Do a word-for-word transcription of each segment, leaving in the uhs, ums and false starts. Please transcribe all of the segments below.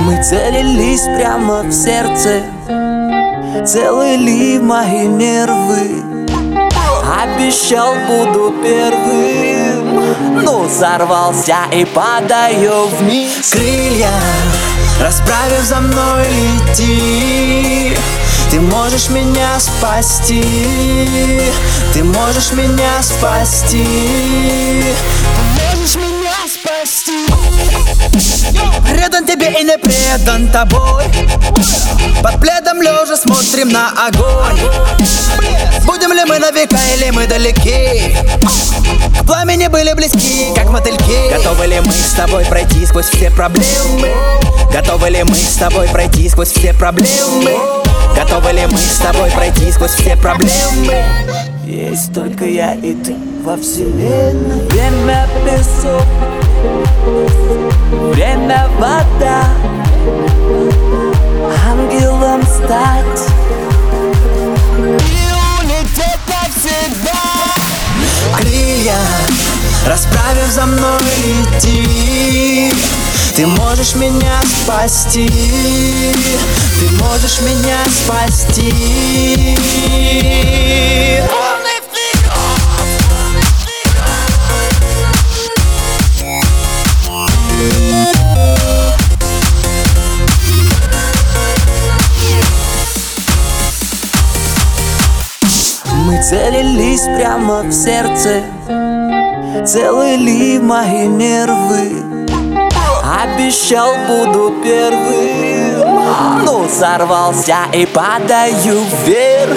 Мы целились прямо в сердце, целыли мои нервы. Обещал, буду первым, ну сорвался и падаю вниз. Крылья расправив, за мной лети. Ты можешь меня спасти, ты можешь меня спасти, ты можешь меня спасти. Предан тебе и не предан тобой, под пледом лежа смотрим на огонь. Будем ли мы на века или мы далеки, к пламени были близки, как мотыльки. Готовы ли мы с тобой пройти сквозь все проблемы? Готовы ли мы с тобой пройти сквозь все проблемы? Готовы ли мы с тобой пройти сквозь все проблемы? Есть только я и ты во вселенной. Время песок, время вода, ангелом стать и улететь навсегда. Крылья расправив, за мной лети. Ты можешь меня спасти, ты можешь меня спасти. Мы целились прямо в сердце, целыли мои нервы. Обещал, буду первым, ну сорвался и падаю вверх.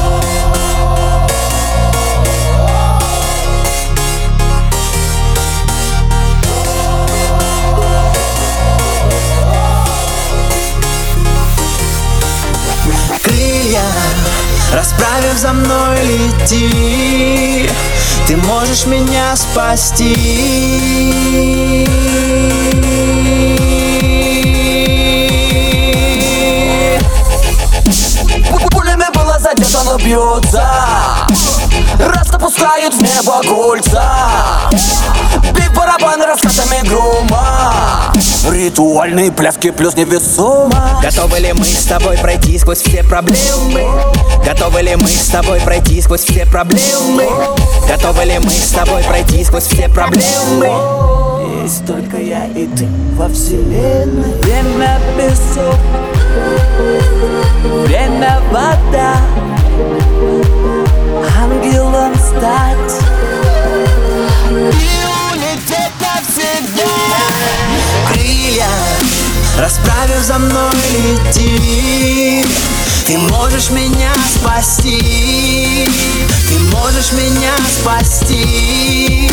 Крылья расправив, за мной лети. Ты можешь меня спасти. Пулями было задето, но бьется, раз напускают в небо кольца. Бив барабаны раскатами грома, ритуальные пляски плюс невесомо. Готовы ли мы с тобой пройти сквозь все проблемы? Готовы ли мы с тобой пройти сквозь все проблемы? Готовы ли мы с тобой пройти сквозь все проблемы? Есть только я и ты во вселенной. Время песок, время вода, ангелом стать и улететь навсегда. Крылья расправив, за мной лети. Ты можешь меня спасти, ты можешь меня спасти.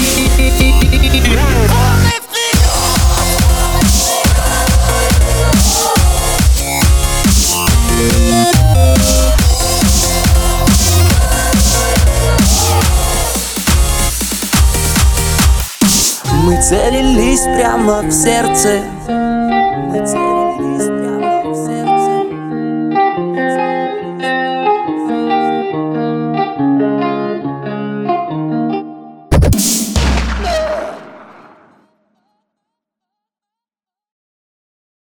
Мы целились прямо в сердце. Мы целились